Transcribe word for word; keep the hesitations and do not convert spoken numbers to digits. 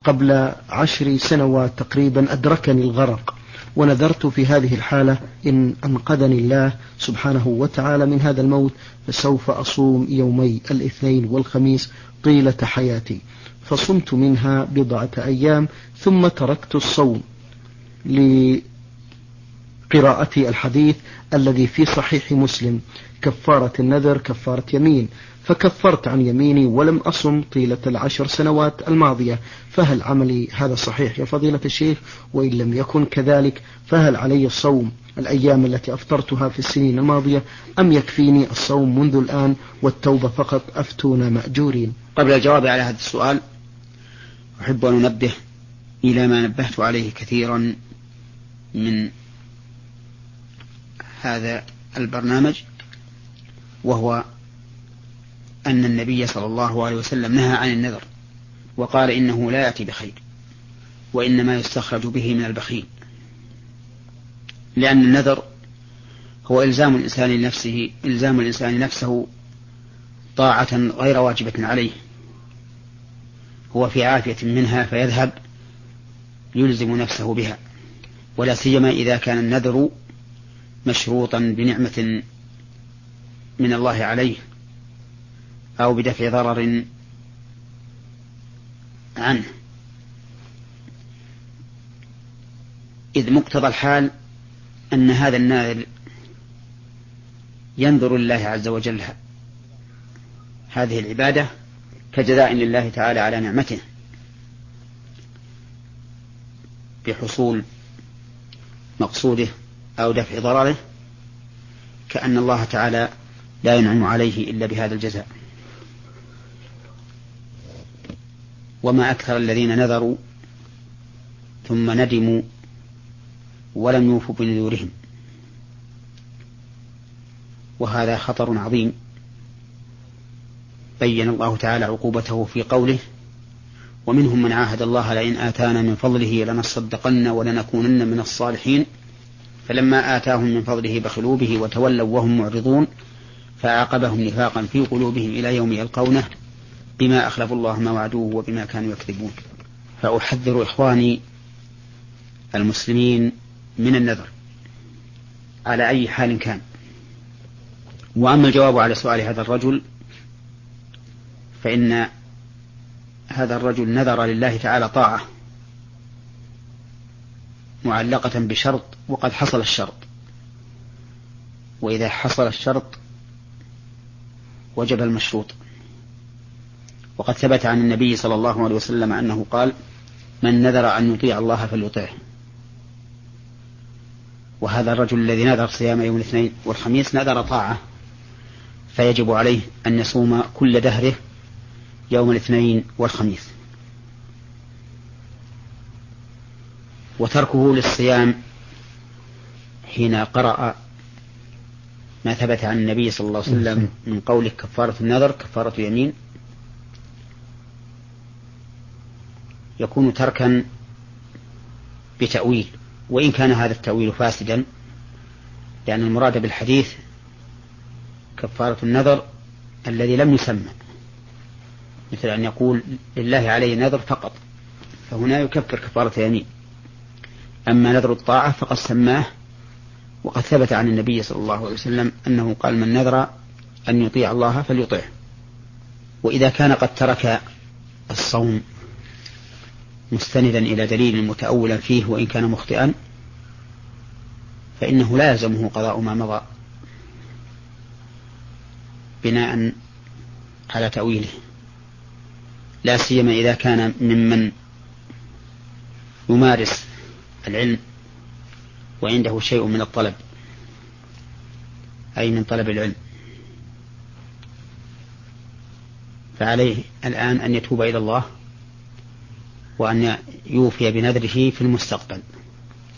قبل عشر سنوات تقريبا أدركني الغرق، ونذرت في هذه الحالة إن أنقذني الله سبحانه وتعالى من هذا الموت فسوف أصوم يومي الاثنين والخميس طيلة حياتي. فصمت منها بضعة أيام ثم تركت الصوم لقراءة الحديث الذي في صحيح مسلم: كفارة النذر كفارة يمين. فكفرت عن يميني ولم أصم طيلة العشر سنوات الماضية. فهل عملي هذا صحيح يا فضيلة الشيخ؟ وإن لم يكن كذلك فهل علي الصوم الأيام التي أفطرتها في السنين الماضية، أم يكفيني الصوم منذ الآن والتوبة فقط؟ أفتونا مأجورين. قبل الجواب على هذا السؤال أحب أن أنبه إلى ما نبهت عليه كثيرا من هذا البرنامج، وهو أن النبي صلى الله عليه وسلم نهى عن النذر وقال إنه لا يأتي بخير، وإنما يستخرج به من البخيل، لأن النذر هو إلزام الإنسان لنفسه إلزام الإنسان نفسه طاعة غير واجبة عليه، هو في عافية منها فيذهب يلزم نفسه بها، ولا سيما إذا كان النذر مشروطا بنعمة من الله عليه أو بدفع ضرر عنه، إذ مقتضى الحال أن هذا الناذر ينذر لله عز وجل هذه العبادة كجزاء لله تعالى على نعمته بحصول مقصوده أو دفع ضرره، كأن الله تعالى لا ينعم عليه إلا بهذا الجزاء. وما أكثر الذين نذروا ثم ندموا ولم يوفوا بنذورهم، وهذا خطر عظيم بين الله تعالى عقوبته في قوله: ومنهم من عاهد الله لئن آتانا من فضله لنصدقن ولنكونن من الصالحين فلما آتاهم من فضله بخلوا به وتولوا وهم معرضون فأعقبهم نفاقا في قلوبهم إلى يوم يلقونه بما أخلفوا الله ما وعدوه وبما كانوا يكذبون. فأحذر إخواني المسلمين من النذر على أي حال كان. وأما الجواب على سؤال هذا الرجل، فإن هذا الرجل نذر لله تعالى طاعة معلقة بشرط وقد حصل الشرط، وإذا حصل الشرط وجب المشروط. وقد ثبت عن النبي صلى الله عليه وسلم أنه قال: من نذر أن يطيع الله فليطيعه. وهذا الرجل الذي نذر صيام يوم الاثنين والخميس نذر طاعة، فيجب عليه أن يصوم كل دهره يوم الاثنين والخميس. وتركه للصيام حين قرأ ما ثبت عن النبي صلى الله عليه وسلم من قوله كفارة النذر كفارة يمين يكون تركا بتأويل، وإن كان هذا التأويل فاسدا، لأن المراد بالحديث كفارة النذر الذي لم يسمى، مثل أن يقول لله عليه نذر فقط، فهنا يكفر كفارة يمين. أما نذر الطاعة فقد سماه، وقد ثبت عن النبي صلى الله عليه وسلم أنه قال: من نذر أن يطيع الله فليطيعه. وإذا كان قد ترك الصوم مستندا إلى دليل متأولا فيه وإن كان مخطئا، فإنه لا يلزمه قضاء ما مضى بناء على تأويله، لا سيما إذا كان ممن يمارس العلم وعنده شيء من الطلب، أي من طلب العلم، فعليه الآن أن يتوب إلى الله وأن يوفي بنذره في المستقبل.